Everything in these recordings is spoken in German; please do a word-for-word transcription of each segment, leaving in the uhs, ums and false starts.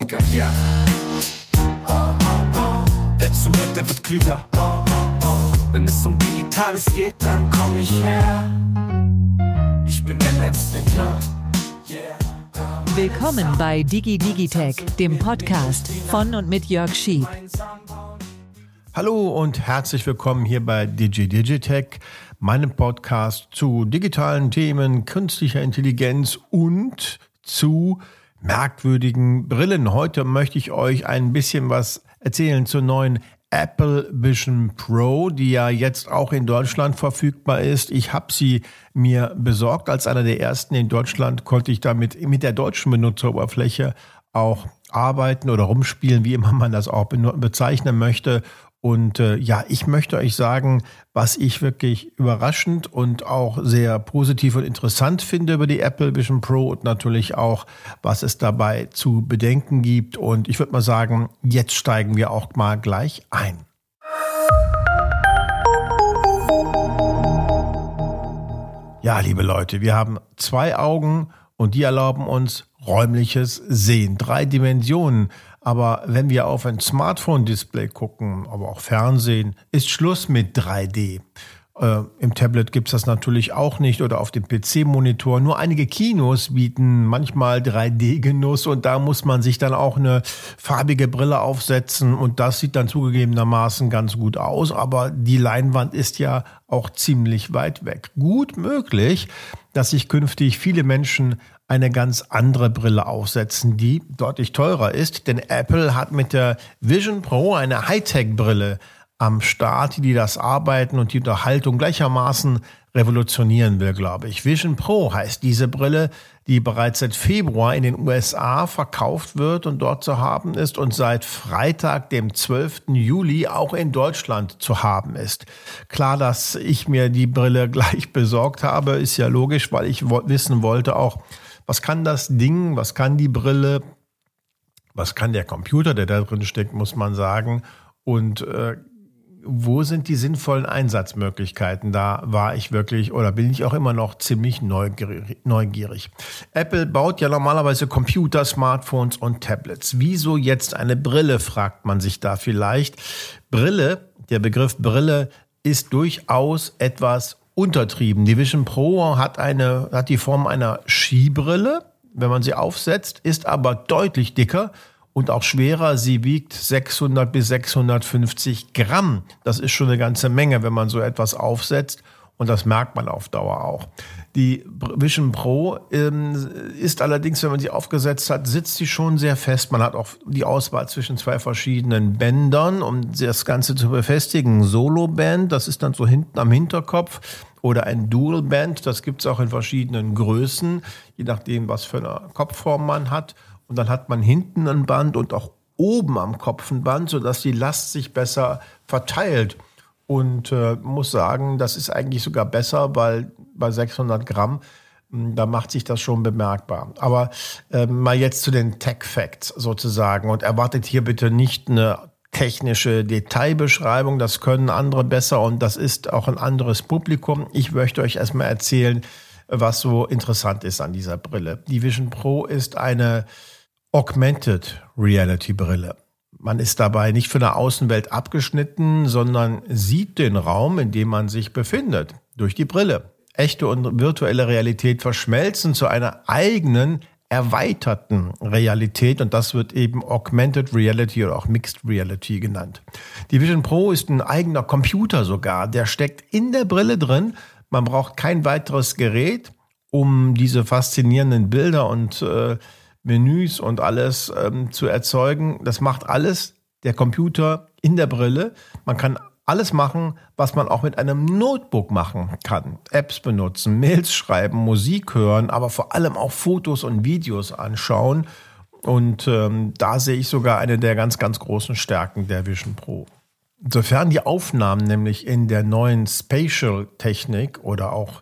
Musiker, ja. Der Zug, der wird klüger. Wenn es um Digitales geht, dann komm ich her. Ich bin der Letzte, ja. Willkommen bei Digi Digitech, dem Podcast von und mit Jörg Schieb. Hallo und herzlich willkommen hier bei Digi Digitech, meinem Podcast zu digitalen Themen, künstlicher Intelligenz und zu merkwürdigen Brillen. Heute möchte ich euch ein bisschen was erzählen zur neuen Apple Vision Pro, die ja jetzt auch in Deutschland verfügbar ist. Ich habe sie mir besorgt. Als einer der ersten in Deutschland konnte ich damit mit der deutschen Benutzeroberfläche auch arbeiten oder rumspielen, wie immer man das auch bezeichnen möchte. Und äh, ja, ich möchte euch sagen, was ich wirklich überraschend und auch sehr positiv und interessant finde über die Apple Vision Pro und natürlich auch, was es dabei zu bedenken gibt. Und ich würde mal sagen, jetzt steigen wir auch mal gleich ein. Ja, liebe Leute, wir haben zwei Augen und die erlauben uns räumliches Sehen, drei Dimensionen. Aber wenn wir auf ein Smartphone-Display gucken, aber auch Fernsehen, ist Schluss mit drei D. Äh, Im Tablet gibt's das natürlich auch nicht oder auf dem P C-Monitor. Nur einige Kinos bieten manchmal drei D-Genuss und da muss man sich dann auch eine farbige Brille aufsetzen und das sieht dann zugegebenermaßen ganz gut aus. Aber die Leinwand ist ja auch ziemlich weit weg. Gut möglich, dass sich künftig viele Menschen eine ganz andere Brille aufsetzen, die deutlich teurer ist. Denn Apple hat mit der Vision Pro eine Hightech-Brille am Start, die das Arbeiten und die Unterhaltung gleichermaßen revolutionieren will, glaube ich. Vision Pro heißt diese Brille, die bereits seit Februar in den U S A verkauft wird und dort zu haben ist und seit Freitag, dem zwölften Juli, auch in Deutschland zu haben ist. Klar, dass ich mir die Brille gleich besorgt habe, ist ja logisch, weil ich wissen wollte auch, was kann das Ding, was kann die Brille, was kann der Computer, der da drin steckt, muss man sagen. Und äh, wo sind die sinnvollen Einsatzmöglichkeiten? Da war ich wirklich oder bin ich auch immer noch ziemlich neugierig. Apple baut ja normalerweise Computer, Smartphones und Tablets. Wieso jetzt eine Brille, fragt man sich da vielleicht. Brille, der Begriff Brille ist durchaus etwas untertrieben. Die Vision Pro hat eine, hat die Form einer Skibrille, wenn man sie aufsetzt, ist aber deutlich dicker und auch schwerer. Sie wiegt sechshundert bis sechshundertfünfzig Gramm. Das ist schon eine ganze Menge, wenn man so etwas aufsetzt. Und das merkt man auf Dauer auch. Die Vision Pro ähm, ist allerdings, wenn man sie aufgesetzt hat, sitzt sie schon sehr fest. Man hat auch die Auswahl zwischen zwei verschiedenen Bändern, um das Ganze zu befestigen. Solo-Band, das ist dann so hinten am Hinterkopf. Oder ein Dual-Band, das gibt es auch in verschiedenen Größen, je nachdem, was für eine Kopfform man hat. Und dann hat man hinten ein Band und auch oben am Kopf ein Band, sodass die Last sich besser verteilt. Und äh, muss sagen, das ist eigentlich sogar besser, weil bei sechshundert Gramm, da macht sich das schon bemerkbar. Aber äh, mal jetzt zu den Tech-Facts sozusagen. Und erwartet hier bitte nicht eine technische Detailbeschreibung. Das können andere besser und das ist auch ein anderes Publikum. Ich möchte euch erstmal erzählen, was so interessant ist an dieser Brille. Die Vision Pro ist eine Augmented Reality Brille. Man ist dabei nicht von der Außenwelt abgeschnitten, sondern sieht den Raum, in dem man sich befindet, durch die Brille. Echte und virtuelle Realität verschmelzen zu einer eigenen, erweiterten Realität und das wird eben Augmented Reality oder auch Mixed Reality genannt. Die Vision Pro ist ein eigener Computer sogar, der steckt in der Brille drin. Man braucht kein weiteres Gerät, um diese faszinierenden Bilder und äh, Menüs und alles ähm, zu erzeugen. Das macht alles der Computer in der Brille. Man kann alles machen, was man auch mit einem Notebook machen kann. Apps benutzen, Mails schreiben, Musik hören, aber vor allem auch Fotos und Videos anschauen. Und ähm, da sehe ich sogar eine der ganz, ganz großen Stärken der Vision Pro. Insofern die Aufnahmen nämlich in der neuen Spatial-Technik oder auch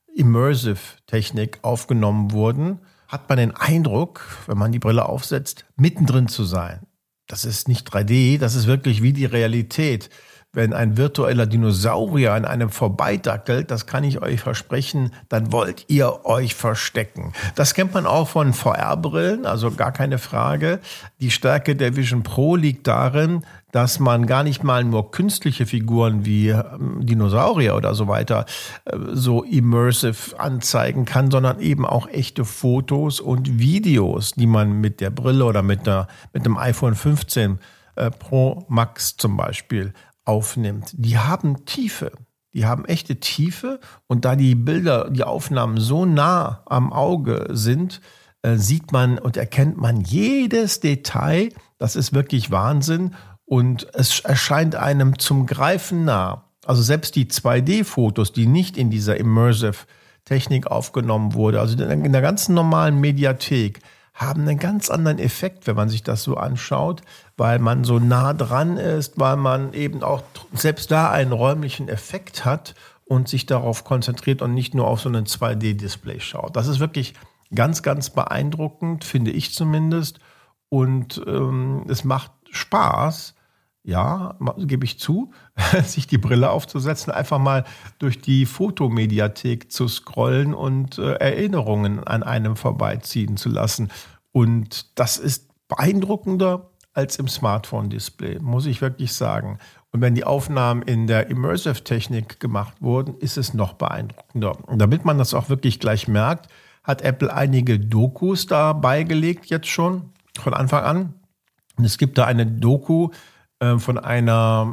Immersive-Technik aufgenommen wurden, hat man den Eindruck, wenn man die Brille aufsetzt, mittendrin zu sein. Das ist nicht drei D, das ist wirklich wie die Realität. wenn ein virtueller Dinosaurier an einem vorbeidackelt, das kann ich euch versprechen, dann wollt ihr euch verstecken. Das kennt man auch von V R-Brillen, also gar keine Frage. Die Stärke der Vision Pro liegt darin, dass man gar nicht mal nur künstliche Figuren wie Dinosaurier oder so weiter so immersive anzeigen kann, sondern eben auch echte Fotos und Videos, die man mit der Brille oder mit, der, mit dem iPhone fünfzehn Pro Max zum Beispiel aufnimmt. Die haben Tiefe. Die haben echte Tiefe. Und da die Bilder, die Aufnahmen so nah am Auge sind, äh, sieht man und erkennt man jedes Detail. Das ist wirklich Wahnsinn. Und es erscheint einem zum Greifen nah. Also selbst die zwei D-Fotos, die nicht in dieser Immersive-Technik aufgenommen wurde, also in der ganzen normalen Mediathek, haben einen ganz anderen Effekt, wenn man sich das so anschaut, weil man so nah dran ist, weil man eben auch selbst da einen räumlichen Effekt hat und sich darauf konzentriert und nicht nur auf so ein zwei D-Display schaut. Das ist wirklich ganz, ganz beeindruckend, finde ich zumindest. Und ähm, es macht Spaß, ja, gebe ich zu, sich die Brille aufzusetzen, einfach mal durch die Fotomediathek zu scrollen und äh, Erinnerungen an einem vorbeiziehen zu lassen. Und das ist beeindruckender als im Smartphone-Display, muss ich wirklich sagen. Und wenn die Aufnahmen in der Immersive-Technik gemacht wurden, ist es noch beeindruckender. Und damit man das auch wirklich gleich merkt, hat Apple einige Dokus da beigelegt jetzt schon, von Anfang an. Und es gibt da eine Doku von einer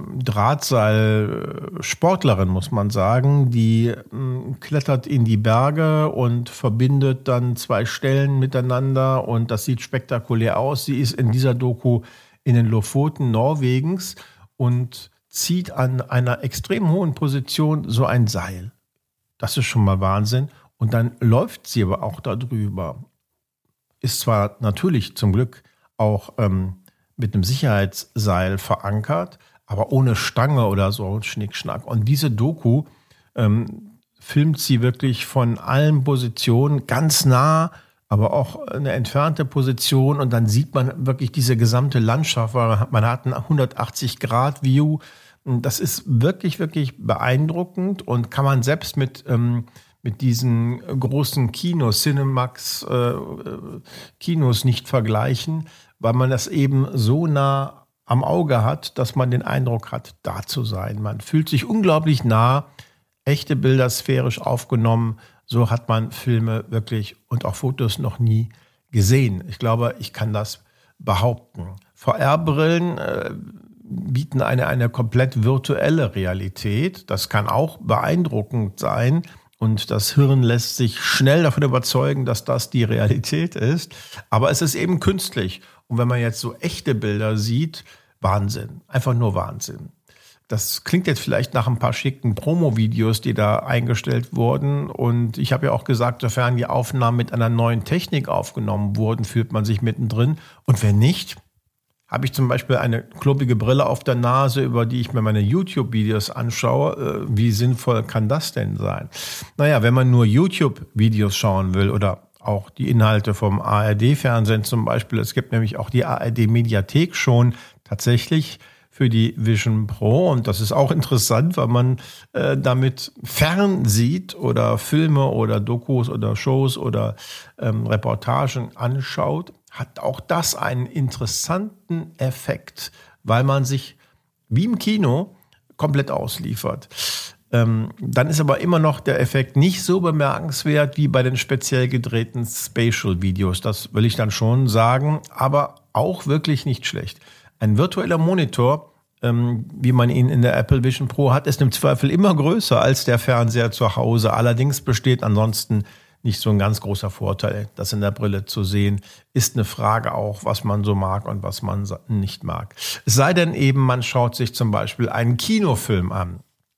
Drahtseilsportlerin, muss man sagen, die äh, klettert in die Berge und verbindet dann zwei Stellen miteinander und das sieht spektakulär aus. Sie ist in dieser Doku in den Lofoten Norwegens und zieht an einer extrem hohen Position so ein Seil. Das ist schon mal Wahnsinn. Und dann läuft sie aber auch darüber. Ist zwar natürlich zum Glück auch ähm, mit einem Sicherheitsseil verankert, aber ohne Stange oder so Schnickschnack. Und diese Doku ähm, filmt sie wirklich von allen Positionen ganz nah, aber auch eine entfernte Position. Und dann sieht man wirklich diese gesamte Landschaft, weil man hat eine hundertachtzig Grad View. Das ist wirklich, wirklich beeindruckend und kann man selbst mit, ähm, mit diesen großen Kinos, Cinemax äh, Kinos nicht vergleichen, weil man das eben so nah am Auge hat, dass man den Eindruck hat, da zu sein. Man fühlt sich unglaublich nah, echte Bilder sphärisch aufgenommen. So hat man Filme wirklich und auch Fotos noch nie gesehen. Ich glaube, ich kann das behaupten. V R-Brillen äh, bieten eine, eine komplett virtuelle Realität. Das kann auch beeindruckend sein. Und das Hirn lässt sich schnell davon überzeugen, dass das die Realität ist. Aber es ist eben künstlich. Und wenn man jetzt so echte Bilder sieht, Wahnsinn. Einfach nur Wahnsinn. Das klingt jetzt vielleicht nach ein paar schicken Promo-Videos, die da eingestellt wurden. Und ich habe ja auch gesagt, sofern die Aufnahmen mit einer neuen Technik aufgenommen wurden, fühlt man sich mittendrin. Und wenn nicht, habe ich zum Beispiel eine klumpige Brille auf der Nase, über die ich mir meine YouTube-Videos anschaue. Wie sinnvoll kann das denn sein? Naja, wenn man nur YouTube-Videos schauen will oder auch die Inhalte vom A R D-Fernsehen zum Beispiel. Es gibt nämlich auch die A R D-Mediathek schon tatsächlich für die Vision Pro. Und das ist auch interessant, weil man äh, damit fern sieht oder Filme oder Dokus oder Shows oder ähm, Reportagen anschaut, hat auch das einen interessanten Effekt, weil man sich wie im Kino komplett ausliefert. Ähm, dann ist aber immer noch der Effekt nicht so bemerkenswert wie bei den speziell gedrehten Spatial-Videos. Das will ich dann schon sagen, aber auch wirklich nicht schlecht. Ein virtueller Monitor, ähm, wie man ihn in der Apple Vision Pro hat, ist im Zweifel immer größer als der Fernseher zu Hause. Allerdings besteht ansonsten nicht so ein ganz großer Vorteil, das in der Brille zu sehen. Ist eine Frage auch, was man so mag und was man nicht mag. Es sei denn eben, man schaut sich zum Beispiel einen Kinofilm an.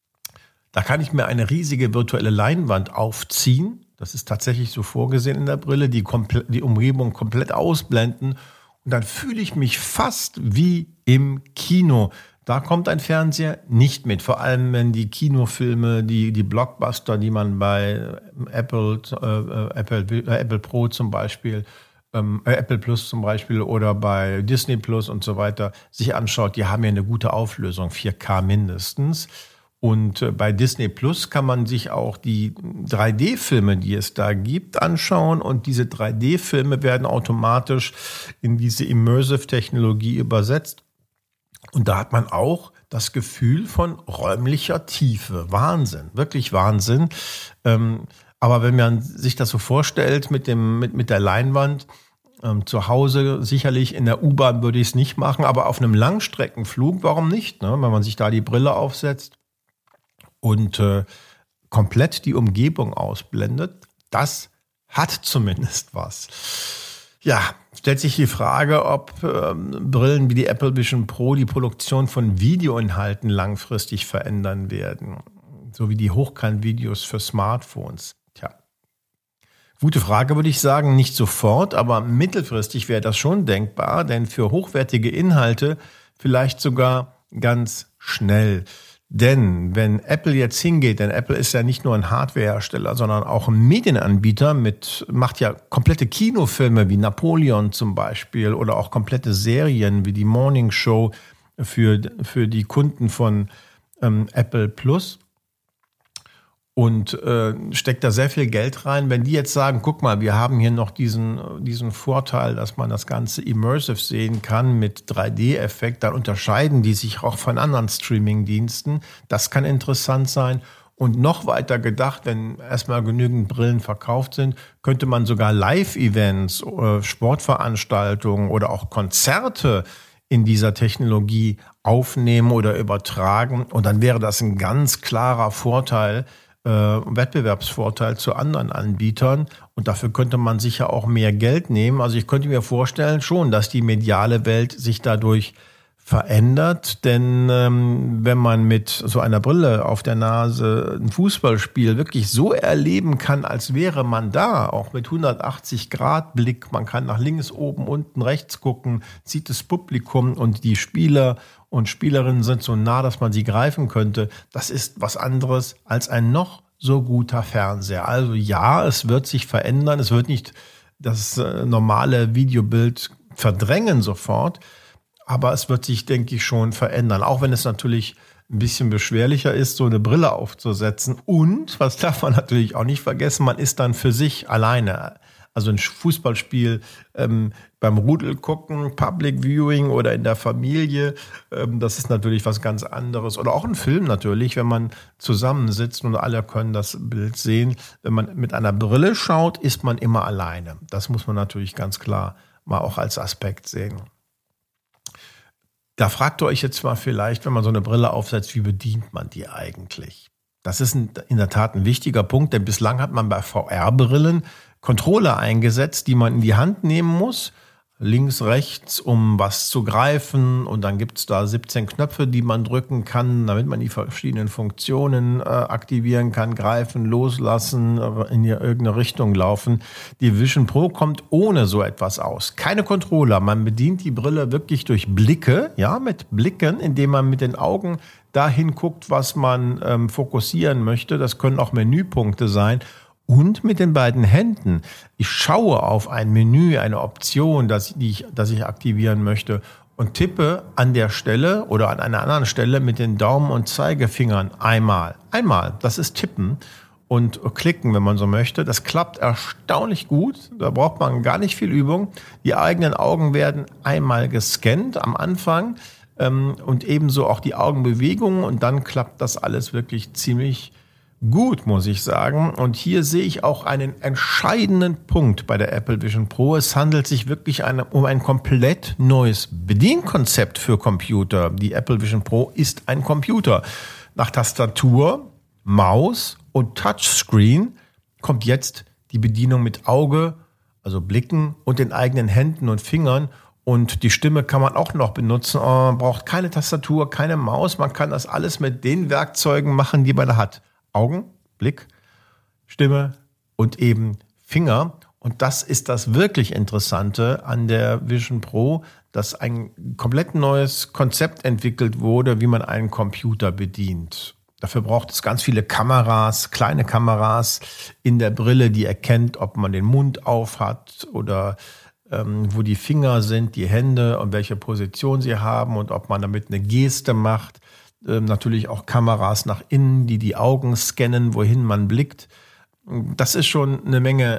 Da kann ich mir eine riesige virtuelle Leinwand aufziehen. Das ist tatsächlich so vorgesehen in der Brille, die, komple- die Umgebung komplett ausblenden. Und dann fühle ich mich fast wie im Kino. Da kommt ein Fernseher nicht mit. Vor allem, wenn die Kinofilme, die, die Blockbuster, die man bei Apple, äh, Apple, äh, Apple Pro zum Beispiel ähm, Apple Plus zum Beispiel oder bei Disney Plus und so weiter sich anschaut, die haben ja eine gute Auflösung, vier K mindestens. Und äh, bei Disney Plus kann man sich auch die drei D-Filme, die es da gibt, anschauen. Und diese drei D-Filme werden automatisch in diese Immersive-Technologie übersetzt. Und da hat man auch das Gefühl von räumlicher Tiefe. Wahnsinn, wirklich Wahnsinn. Ähm, aber wenn man sich das so vorstellt mit dem, mit, mit der Leinwand, ähm, zu Hause sicherlich in der U-Bahn würde ich es nicht machen, aber auf einem Langstreckenflug, warum nicht? Ne? Wenn man sich da die Brille aufsetzt und äh, komplett die Umgebung ausblendet, das hat zumindest was. Ja, stellt sich die Frage, ob ähm, Brillen wie die Apple Vision Pro die Produktion von Videoinhalten langfristig verändern werden, so wie die Hochkant-Videos für Smartphones. Tja, gute Frage, würde ich sagen, nicht sofort, aber mittelfristig wäre das schon denkbar, denn für hochwertige Inhalte vielleicht sogar ganz schnell. Denn wenn Apple jetzt hingeht, denn Apple ist ja nicht nur ein Hardwarehersteller, sondern auch ein Medienanbieter mit, macht ja komplette Kinofilme wie Napoleon zum Beispiel oder auch komplette Serien wie die Morning Show für, für die Kunden von ähm, Apple Plus und äh, steckt da sehr viel Geld rein. Wenn die jetzt sagen, guck mal, wir haben hier noch diesen, diesen Vorteil, dass man das Ganze immersive sehen kann mit drei D-Effekt, dann unterscheiden die sich auch von anderen Streaming-Diensten. Das kann interessant sein. Und noch weiter gedacht, wenn erstmal genügend Brillen verkauft sind, könnte man sogar Live-Events, Sportveranstaltungen oder auch Konzerte in dieser Technologie aufnehmen oder übertragen. Und dann wäre das ein ganz klarer Vorteil, Wettbewerbsvorteil zu anderen Anbietern und dafür könnte man sicher auch mehr Geld nehmen. Also ich könnte mir vorstellen schon, dass die mediale Welt sich dadurch verändert, denn ähm, wenn man mit so einer Brille auf der Nase ein Fußballspiel wirklich so erleben kann, als wäre man da, auch mit hundertachtzig Grad Blick, man kann nach links, oben, unten, rechts gucken, sieht das Publikum und die Spieler und Spielerinnen sind so nah, dass man sie greifen könnte. Das ist was anderes als ein noch so guter Fernseher. Also ja, es wird sich verändern. Es wird nicht das äh, normale Videobild verdrängen sofort, aber es wird sich, denke ich, schon verändern. Auch wenn es natürlich ein bisschen beschwerlicher ist, so eine Brille aufzusetzen. Und, was darf man natürlich auch nicht vergessen, man ist dann für sich alleine. Also ein Fußballspiel ähm, beim Rudel gucken, Public Viewing oder in der Familie, ähm, das ist natürlich was ganz anderes. Oder auch ein Film natürlich, wenn man zusammensitzt und alle können das Bild sehen. Wenn man mit einer Brille schaut, ist man immer alleine. Das muss man natürlich ganz klar mal auch als Aspekt sehen. Da fragt ihr euch jetzt mal vielleicht, wenn man so eine Brille aufsetzt, wie bedient man die eigentlich? Das ist ein, in der Tat ein wichtiger Punkt, denn bislang hat man bei V R-Brillen Controller eingesetzt, die man in die Hand nehmen muss, links, rechts, um was zu greifen. Und dann gibt es da siebzehn Knöpfe, die man drücken kann, damit man die verschiedenen Funktionen äh, aktivieren kann, greifen, loslassen, in irgendeine Richtung laufen. Die Vision Pro kommt ohne so etwas aus. Keine Controller. Man bedient die Brille wirklich durch Blicke, ja, mit Blicken, indem man mit den Augen dahin guckt, was man ähm, fokussieren möchte. Das können auch Menüpunkte sein. Und mit den beiden Händen. Ich schaue auf ein Menü, eine Option, das, die ich, das ich aktivieren möchte und tippe an der Stelle oder an einer anderen Stelle mit den Daumen und Zeigefingern einmal. Einmal, das ist Tippen und Klicken, wenn man so möchte. Das klappt erstaunlich gut. Da braucht man gar nicht viel Übung. Die eigenen Augen werden einmal gescannt am Anfang ähm, und ebenso auch die Augenbewegungen und dann klappt das alles wirklich ziemlich gut, muss ich sagen. Und hier sehe ich auch einen entscheidenden Punkt bei der Apple Vision Pro. Es handelt sich wirklich eine, um ein komplett neues Bedienkonzept für Computer. Die Apple Vision Pro ist ein Computer. Nach Tastatur, Maus und Touchscreen kommt jetzt die Bedienung mit Auge, also Blicken und den eigenen Händen und Fingern. Und die Stimme kann man auch noch benutzen. Man braucht keine Tastatur, keine Maus. Man kann das alles mit den Werkzeugen machen, die man hat. Augen, Blick, Stimme und eben Finger. Und das ist das wirklich Interessante an der Vision Pro, dass ein komplett neues Konzept entwickelt wurde, wie man einen Computer bedient. Dafür braucht es ganz viele Kameras, kleine Kameras in der Brille, die erkennt, ob man den Mund auf hat oder ähm, wo die Finger sind, die Hände und welche Position sie haben und ob man damit eine Geste macht. Ähm, natürlich auch Kameras nach innen, die die Augen scannen, wohin man blickt. Das ist schon eine Menge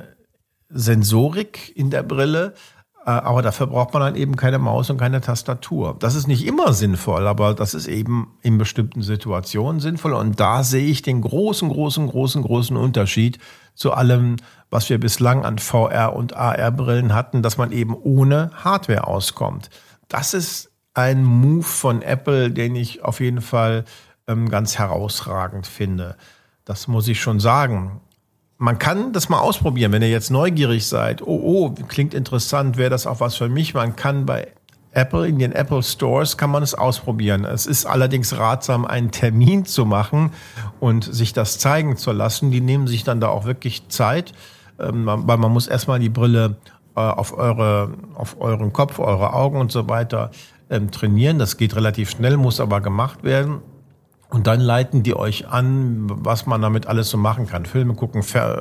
Sensorik in der Brille, äh, aber dafür braucht man dann eben keine Maus und keine Tastatur. Das ist nicht immer sinnvoll, aber das ist eben in bestimmten Situationen sinnvoll. Und da sehe ich den großen, großen, großen, großen Unterschied zu allem, was wir bislang an V R- und A R-Brillen hatten, dass man eben ohne Hardware auskommt. Das ist ein Move von Apple, den ich auf jeden Fall ähm, ganz herausragend finde. Das muss ich schon sagen. Man kann das mal ausprobieren, wenn ihr jetzt neugierig seid. Oh, oh, klingt interessant, wäre das auch was für mich? Man kann bei Apple, in den Apple Stores kann man es ausprobieren. Es ist allerdings ratsam, einen Termin zu machen und sich das zeigen zu lassen. Die nehmen sich dann da auch wirklich Zeit, ähm, weil man muss erstmal die Brille äh, auf eure, auf euren Kopf, eure Augen und so weiter ähm, trainieren. Das geht relativ schnell, muss aber gemacht werden. Und dann leiten die euch an, was man damit alles so machen kann. Filme gucken,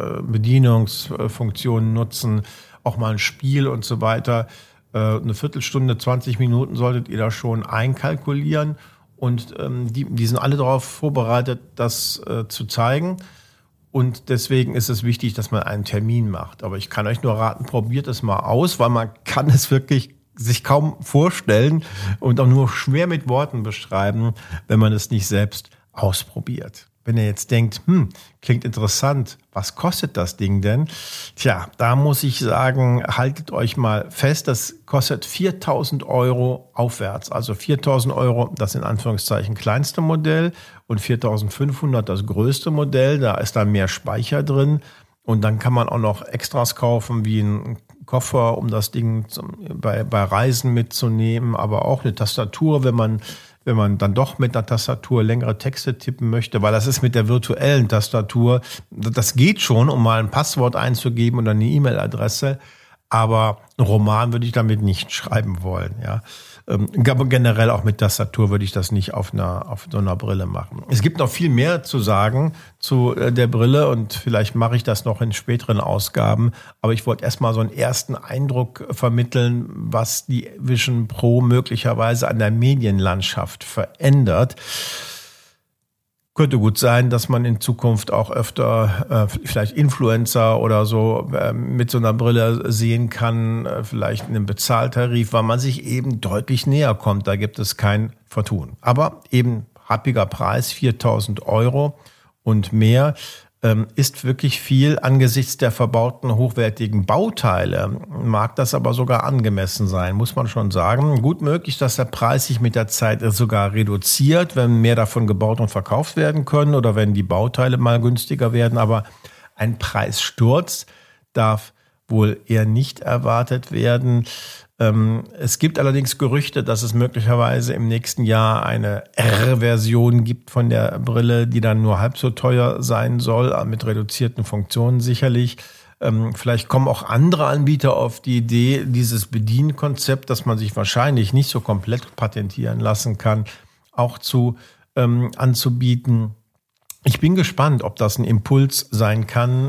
Bedienungsfunktionen nutzen, auch mal ein Spiel und so weiter. Eine Viertelstunde, zwanzig Minuten solltet ihr da schon einkalkulieren. Und ähm, die, die sind alle darauf vorbereitet, das äh, zu zeigen. Und deswegen ist es wichtig, dass man einen Termin macht. Aber ich kann euch nur raten, probiert es mal aus, weil man kann es wirklich sich kaum vorstellen und auch nur schwer mit Worten beschreiben, wenn man es nicht selbst ausprobiert. Wenn ihr jetzt denkt, hm, klingt interessant, was kostet das Ding denn? Tja, da muss ich sagen, haltet euch mal fest, das kostet viertausend Euro aufwärts. Also viertausend Euro, das in Anführungszeichen kleinste Modell und viertausendfünfhundert das größte Modell. Da ist dann mehr Speicher drin und dann kann man auch noch Extras kaufen, wie ein Koffer, um das Ding zum, bei, bei Reisen mitzunehmen, aber auch eine Tastatur, wenn man, wenn man dann doch mit einer Tastatur längere Texte tippen möchte, weil das ist mit der virtuellen Tastatur, das geht schon, um mal ein Passwort einzugeben oder eine E-Mail-Adresse, aber einen Roman würde ich damit nicht schreiben wollen, ja. Aber generell auch mit Tastatur würde ich das nicht auf einer, auf so einer Brille machen. Es gibt noch viel mehr zu sagen zu der Brille und vielleicht mache ich das noch in späteren Ausgaben. Aber ich wollte erstmal so einen ersten Eindruck vermitteln, was die Vision Pro möglicherweise an der Medienlandschaft verändert. Könnte gut sein, dass man in Zukunft auch öfter äh, vielleicht Influencer oder so äh, mit so einer Brille sehen kann, äh, vielleicht in einem Bezahltarif, weil man sich eben deutlich näher kommt. Da gibt es kein Vertun. Aber eben happiger Preis, viertausend Euro und mehr, ähm, ist wirklich viel angesichts der verbauten hochwertigen Bauteile. Mag das aber sogar angemessen sein, muss man schon sagen. Gut möglich, dass der Preis sich mit der Zeit sogar reduziert, wenn mehr davon gebaut und verkauft werden können oder wenn die Bauteile mal günstiger werden. Aber ein Preissturz darf wohl eher nicht erwartet werden. Ähm, es gibt allerdings Gerüchte, dass es möglicherweise im nächsten Jahr eine R-Version gibt von der Brille, die dann nur halb so teuer sein soll, mit reduzierten Funktionen sicherlich. Ähm, vielleicht kommen auch andere Anbieter auf die Idee, dieses Bedienkonzept, das man sich wahrscheinlich nicht so komplett patentieren lassen kann, auch zu ähm, anzubieten. Ich bin gespannt, ob das ein Impuls sein kann,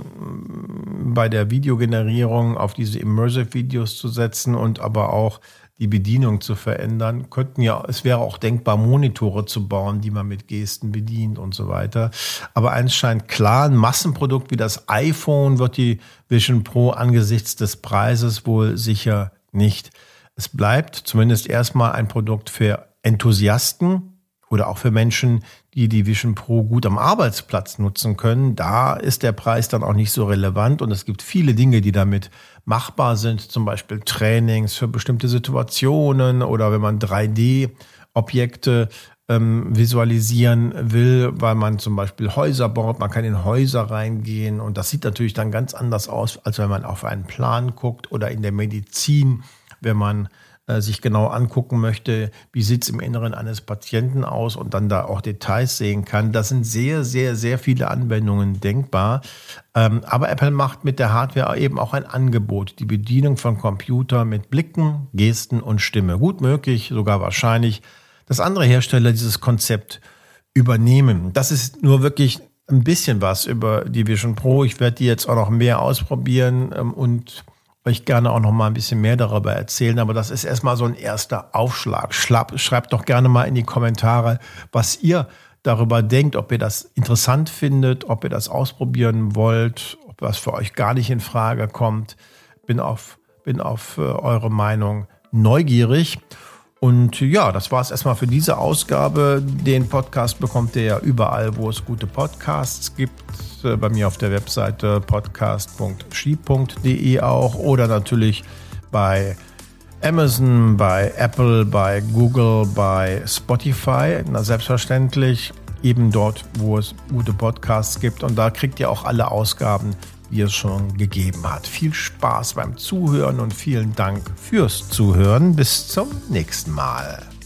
bei der Videogenerierung auf diese Immersive-Videos zu setzen und aber auch die Bedienung zu verändern. Könnten ja, es wäre auch denkbar, Monitore zu bauen, die man mit Gesten bedient und so weiter. Aber eins scheint klar, ein Massenprodukt wie das iPhone wird die Vision Pro angesichts des Preises wohl sicher nicht. Es bleibt zumindest erstmal ein Produkt für Enthusiasten oder auch für Menschen, die die Vision Pro gut am Arbeitsplatz nutzen können. Da ist der Preis dann auch nicht so relevant und es gibt viele Dinge, die damit machbar sind, zum Beispiel Trainings für bestimmte Situationen oder wenn man drei D-Objekte ähm, visualisieren will, weil man zum Beispiel Häuser baut, man kann in Häuser reingehen und das sieht natürlich dann ganz anders aus, als wenn man auf einen Plan guckt oder in der Medizin, wenn man sich genau angucken möchte, wie sieht es im Inneren eines Patienten aus und dann da auch Details sehen kann. Das sind sehr, sehr, sehr viele Anwendungen denkbar. Aber Apple macht mit der Hardware eben auch ein Angebot. Die Bedienung von Computer mit Blicken, Gesten und Stimme. Gut möglich, sogar wahrscheinlich, dass andere Hersteller dieses Konzept übernehmen. Das ist nur wirklich ein bisschen was über die Vision Pro. Ich werde die jetzt auch noch mehr ausprobieren und euch gerne auch noch mal ein bisschen mehr darüber erzählen. Aber das ist erstmal so ein erster Aufschlag. Schreibt doch gerne mal in die Kommentare, was ihr darüber denkt, ob ihr das interessant findet, ob ihr das ausprobieren wollt, ob das für euch gar nicht in Frage kommt. Bin auf, bin auf eure Meinung neugierig. Und ja, das war es erstmal für diese Ausgabe. Den Podcast bekommt ihr ja überall, wo es gute Podcasts gibt. Bei mir auf der Webseite podcast punkt sheep punkt de auch oder natürlich bei Amazon, bei Apple, bei Google, bei Spotify. Na, selbstverständlich eben dort, wo es gute Podcasts gibt. Und da kriegt ihr auch alle Ausgaben, die es schon gegeben hat. Viel Spaß beim Zuhören und vielen Dank fürs Zuhören. Bis zum nächsten Mal.